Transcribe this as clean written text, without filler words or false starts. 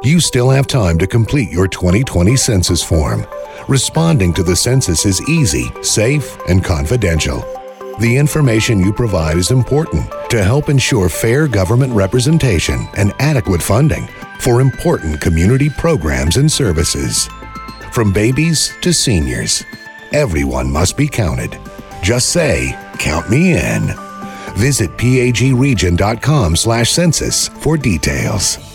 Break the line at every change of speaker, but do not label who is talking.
You still have time to complete your 2020 census form. Responding to the census is easy, safe, and confidential. The information you provide is important to help ensure fair government representation and adequate funding for important community programs and services. From babies to seniors, everyone must be counted. Just say, "Count me in." Visit pagregion.com/census for details.